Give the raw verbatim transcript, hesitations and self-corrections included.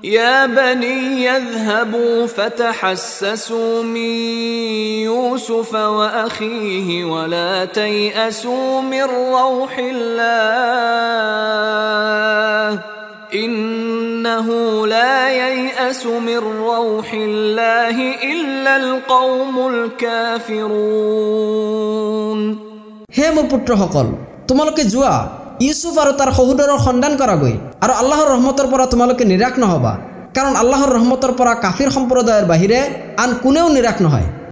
يا بني اذهبوا فتحسسوا من يوسف وأخيه ولا تيأسوا من روح الله إنه لا ييأس من روح الله إلا القوم الكافرون হে মোৰ পুত্ৰসকল তোমালোকে যোৱা ইউসুফ আৰু তাৰ সহোদৰৰ সন্ধান কৰাগৈ আৰু আল্লাহৰ ৰহমতৰ পৰা তোমালোকে নিৰাশ নহবা কাৰণ আল্লাহৰ ৰহমতৰ পৰা কাফিৰ সম্প্ৰদায়ৰ বাহিৰে আন কোনেও নিৰাশ নহয়।